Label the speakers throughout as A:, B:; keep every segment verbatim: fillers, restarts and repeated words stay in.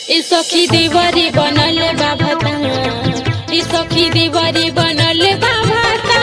A: ए सखी देवरी बनल बाबता, ए सखी देवरी बनल बाबता।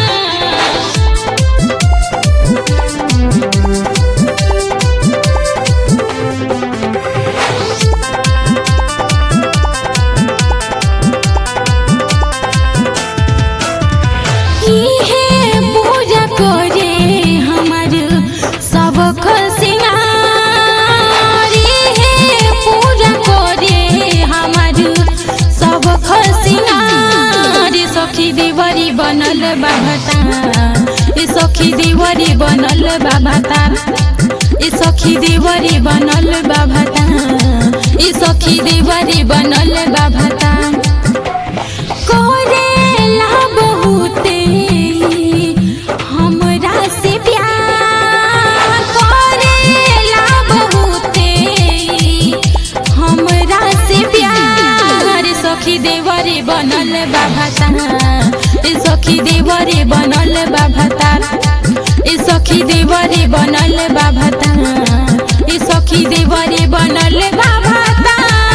A: सखी देवरी बनल बाबता, ए सखी देवरी बनल बाबता, ए सखी देवरी बनल बाबता, ए सखी देवरी बनल बाबता। करेला बहुते हमरा से प्यार, करेला बहुते हमरा से प्यार। सखी देवरी बनल बाबता, ए सखी देवरी बनल बाबता, ए सखी देवरी बनल बाबता, ए सखी देवरी बनल बाबता।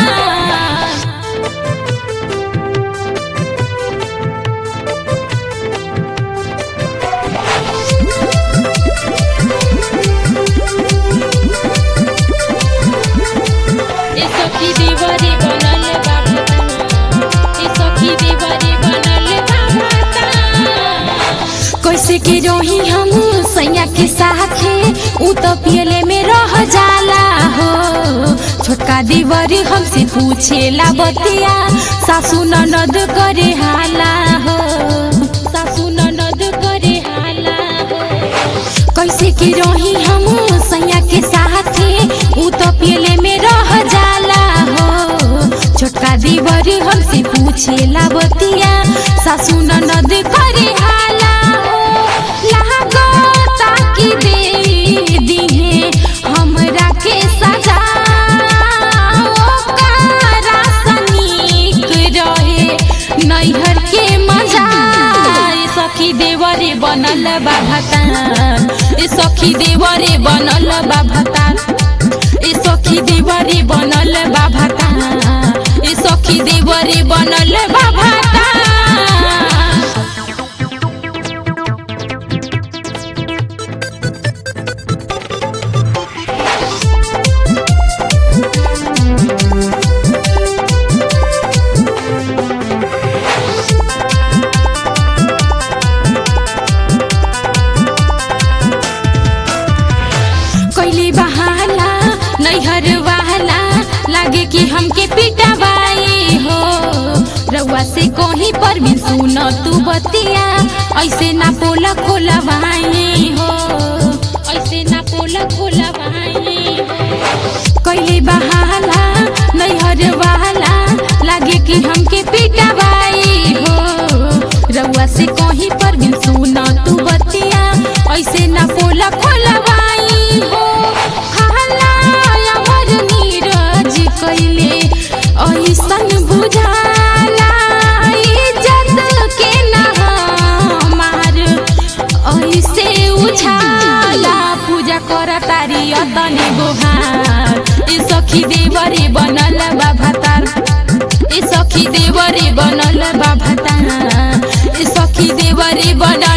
A: ए सखी देवरी बनल बाबता, ए सखी देवरी बनल बाबता। कैसे के रही हम सैया के साथे, उ तो पियले में रह जाला हो। छोटका देवरी हमसे पूछेला बतिया, सासू ननद करे हाला हो, सासू ननद करे हाला हो। कैसे के रही हम सैया के साथे, उ तो पियले में रह जाला हो। छोटका देवरी हमसे पूछेला बतिया, सासू ननद करे हाला हो। लागता कि दे दिहे हमरा के सजा, ओकरा सनीक रहे नैहर के मजा। ए सखी देवरी बनल बाबता, ए सखी देवरी बनल बाबता, ए सखी देवरी बनल बाबता, ए सखी देवरी बनल बाबता। कैली बहाला नैहर वाला, लागे कि हमके पिटवाई हो। रउआ से कहीं पर भी सुन तू बतिया, ऐसे ना पोला खोलवाई हो, ऐसे ना पोला खोलवाई हो। कैली बहाला नैहर वाला, लागे कि हमके पिटवाई हो। रउआ से कहीं पर भी सुन तू बतिया, ऐसे ना पोला खोलवाई हो। कैले ऐसन बुझाला, इज्जत के ना हमार ऐसे उछाला। पूजा कर तारी अतने गोहार, ए सखी देवरी बनल बाबता, ए सखी देवरी बनल बाबता, ए सखी देवरी बनल